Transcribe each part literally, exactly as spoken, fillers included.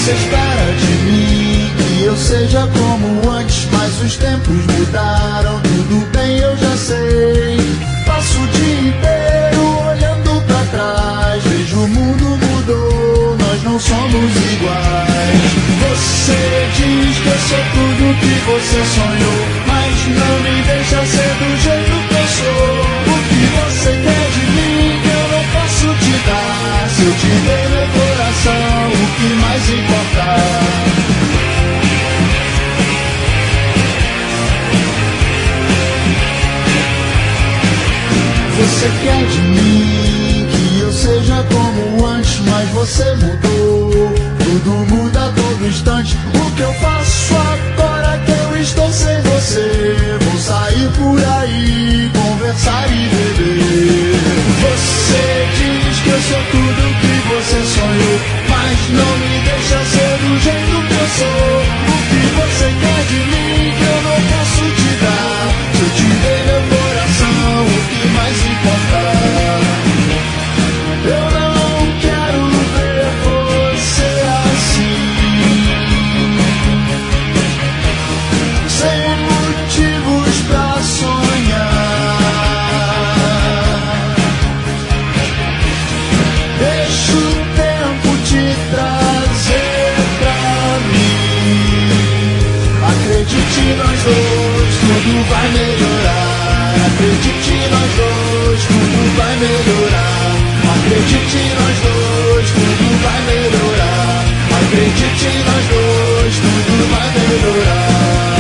Você espera de mim que eu seja como antes, mas os tempos mudaram, tudo bem, eu já sei. Passo o dia inteiro olhando pra trás, vejo o mundo mudou, nós não somos iguais. Você diz que eu sou tudo que você sonhou, mas não me deixa ser do jeito que eu sou. O que você quer de mim que eu não posso te dar? Se eu te dei meu coração, o que mais importa? Você quer de mim que eu seja como antes, mas você mudou, tudo muda a todo instante. O que eu faço agora que eu estou sem você? Vou sair por aí, conversar e beber. Você diz que eu sou tudo que você sonhou, mas não me deixa ser do jeito que eu sou. O que você quer de mim que eu não posso te dar? Se eu te dei meu coração, o que mais importa? Eu não quero ver você assim, sem motivos pra sonhar. Deixa o tempo te trazer pra mim. Acredite nós dois, tudo vai melhorar. Acredite nós dois, tudo vai melhorar. Acredite nós dois, tudo vai melhorar. Acredite nós dois, tudo vai melhorar.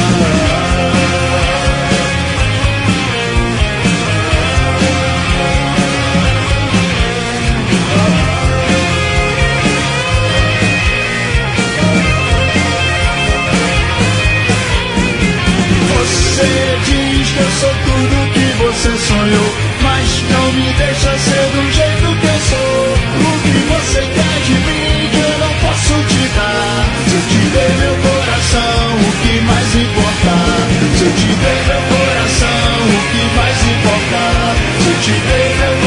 Você diz que eu sou tudo que você sonhou, mas não me deixa ser do jeito que eu sou. O que você quer de mim que eu não posso te dar? Se eu te dei meu coração, o que mais importa? Se eu te dei meu coração, o que mais importa? Se eu te dei meu coração,